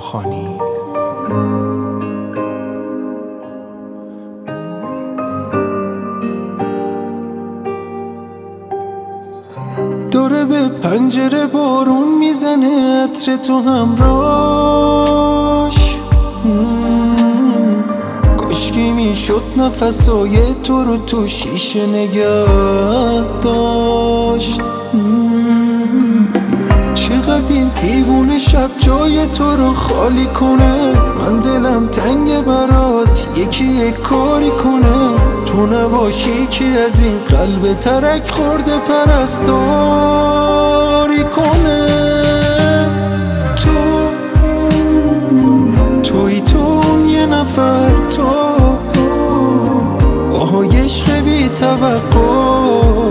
خانی. داره به پنجره بارون میزنه، عطر تو همراش. کاشکی میشد نفسای تو رو تو شیشه نگه داشت. چقدر این دیوونه شب جای تو رو خالی کنه. من دلم تنگ برات، یکی یک کاری کنه. تو نباشی کی از این قلب ترک خورده پرستاری کنه. توی اون یه نفر، تو آهای عشق بی توقع.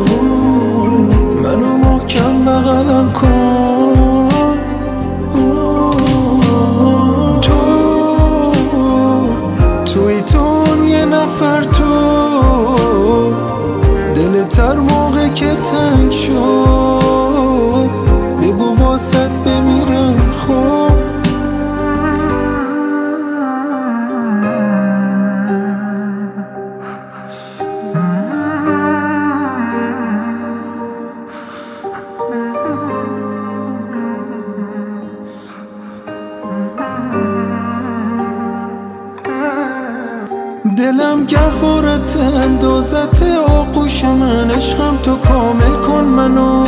منو محکم بغلم کن. توی اون یه نفر، تو دلت هر موقع که تنگ شد بگو واسط بمیرم. خب دلم گهارت اندازت آغوش من. عشقم تو کامل کن منو.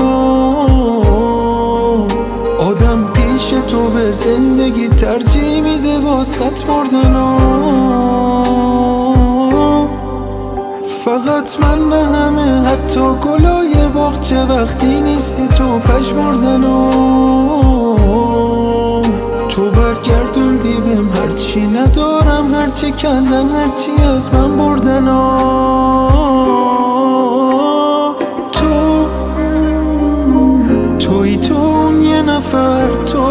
آدم پیش تو به زندگی ترجیح میده واسط مردنو. فقط من نه همه، حتی گلای باغچه وقتی نیستی تو پژمردنو. تو برگردوندی بهم هرچی ندارم، هرچی کندن، هرچی از من بردن. توی اون یه نفر، تو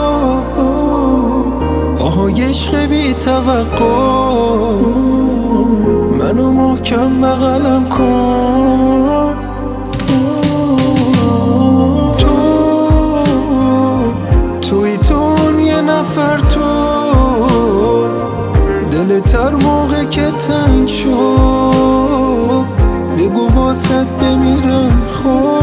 آهای عشق بی توقع. منو محکم بغلم کن. توی اون یه نفر، تو دلت هر موقع که تنگ شد بگو واسط بمیرم. خب